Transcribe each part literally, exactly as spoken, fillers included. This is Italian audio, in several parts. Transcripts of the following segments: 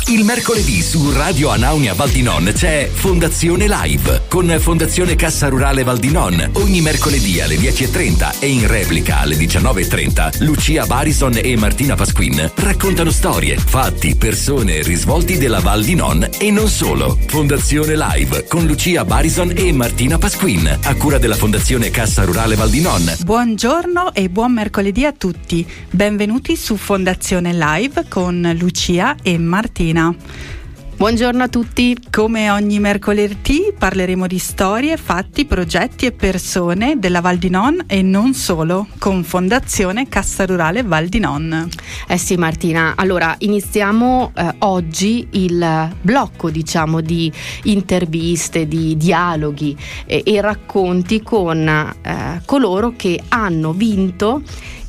Il mercoledì su Radio Anaunia Val di Non c'è Fondazione Live con Fondazione Cassa Rurale Val di Non. Ogni mercoledì alle dieci e trenta e in replica alle diciannove e trenta Lucia Barison e Martina Pasquin raccontano storie, fatti, persone e risvolti della Val di Non e non solo. Fondazione Live con Lucia Barison e Martina Pasquin a cura della Fondazione Cassa Rurale Val di Non. Buongiorno e buon mercoledì a tutti. Benvenuti su Fondazione Live con Lucia e Martina. Buongiorno a tutti. Come ogni mercoledì parleremo di storie, fatti, progetti e persone della Val di Non e non solo, con Fondazione Cassa Rurale Val di Non. Eh sì Martina, allora iniziamo eh, oggi il blocco diciamo di interviste, di dialoghi eh, e racconti con eh, coloro che hanno vinto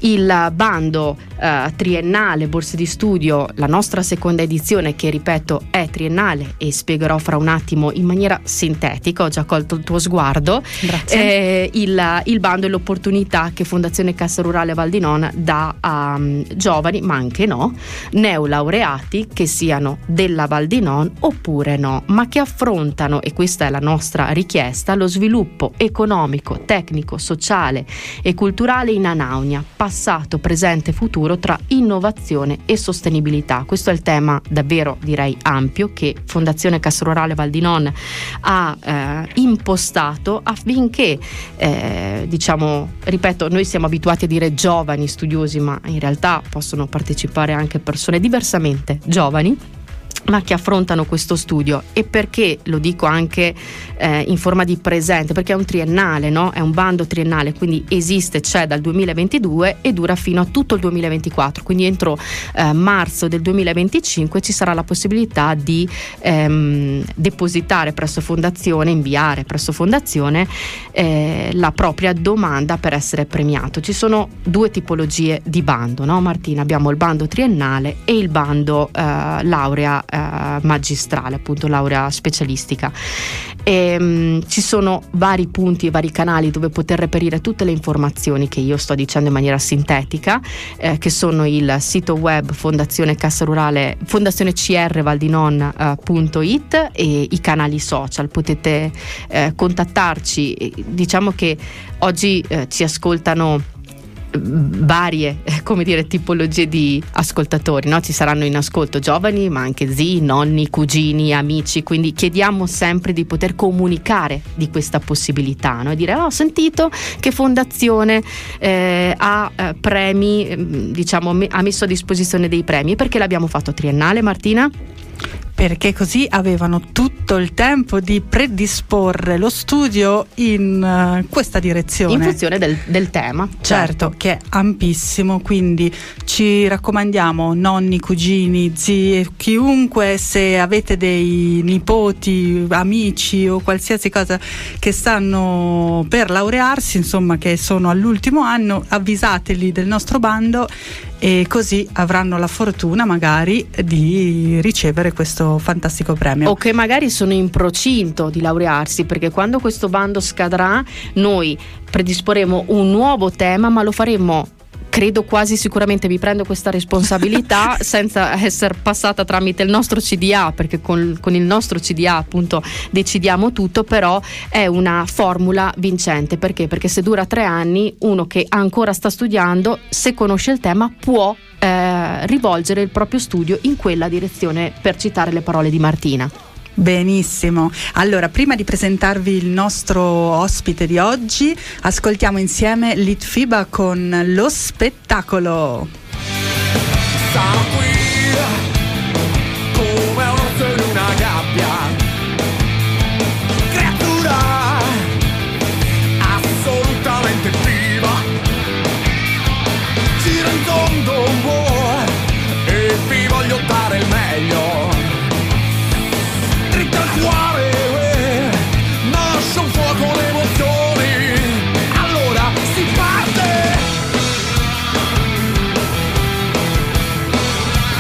il bando eh, triennale borse di studio, la nostra seconda edizione che ripeto è triennale e spiegherò fra un attimo in maniera sintetica, ho già colto il tuo sguardo. Grazie. Eh, il, il bando e l'opportunità che Fondazione Cassa Rurale Val di Non dà a um, giovani, ma anche no, neolaureati che siano della Val di Non oppure no, ma che affrontano, e questa è la nostra richiesta, lo sviluppo economico, tecnico, sociale e culturale in Anaunia, passato, presente e futuro tra innovazione e sostenibilità. Questo è il tema davvero direi ampio che Fondazione Cassa Rurale Val di Non ha eh, impostato affinché eh, diciamo, ripeto, noi siamo abituati a dire giovani studiosi, ma in realtà possono partecipare anche persone diversamente giovani ma che affrontano questo studio. E perché lo dico anche eh, in forma di presente? Perché è un triennale, no? È un bando triennale, quindi esiste, c'è dal duemilaventidue e dura fino a tutto il duemilaventiquattro, quindi entro eh, marzo del duemilaventicinque ci sarà la possibilità di ehm, depositare presso Fondazione, inviare presso Fondazione eh, la propria domanda per essere premiato. Ci sono due tipologie di bando, no Martina? Abbiamo il bando triennale e il bando eh, laurea magistrale, appunto laurea specialistica. E, um, ci sono vari punti e vari canali dove poter reperire tutte le informazioni che io sto dicendo in maniera sintetica, eh, che sono il sito web Fondazione Cassa Rurale, Fondazione C R Valdinon punto it e i canali social. Potete eh, contattarci. Diciamo che oggi eh, ci ascoltano varie come dire tipologie di ascoltatori, no? Ci saranno in ascolto giovani ma anche zii, nonni, cugini, amici, quindi chiediamo sempre di poter comunicare di questa possibilità, no? E dire oh, ho sentito che Fondazione eh, ha eh, premi, diciamo ha messo a disposizione dei premi. Perché l'abbiamo fatto triennale, Martina? Perché così avevano tutto il tempo di predisporre lo studio in uh, questa direzione. In funzione del, del tema. Certo, certo, che è ampissimo, quindi ci raccomandiamo nonni, cugini, zii, chiunque, se avete dei nipoti, amici o qualsiasi cosa che stanno per laurearsi, insomma che sono all'ultimo anno, avvisateli del nostro bando e così avranno la fortuna magari di ricevere questo fantastico premio. O che magari sono in procinto di laurearsi, perché quando questo bando scadrà noi predisporremo un nuovo tema, ma lo faremo, credo quasi sicuramente, mi prendo questa responsabilità senza essere passata tramite il nostro C D A, perché con, con il nostro C D A appunto decidiamo tutto, però è una formula vincente. Perché? Perché se dura tre anni, uno che ancora sta studiando, se conosce il tema, può eh, rivolgere il proprio studio in quella direzione, per citare le parole di Martina. Benissimo, allora prima di presentarvi il nostro ospite di oggi ascoltiamo insieme Litfiba con Lo Spettacolo. Sono qui come un osso in una gabbia, creatura assolutamente viva, gira in tondo un po' e vi voglio dare il meglio. Dritta al cuore, eh, nasce un fuoco, le emozioni, allora si parte.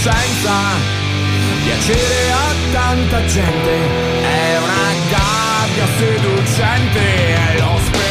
conoscenza, piacere a tanta gente, è una gabbia seducente, è lo specchio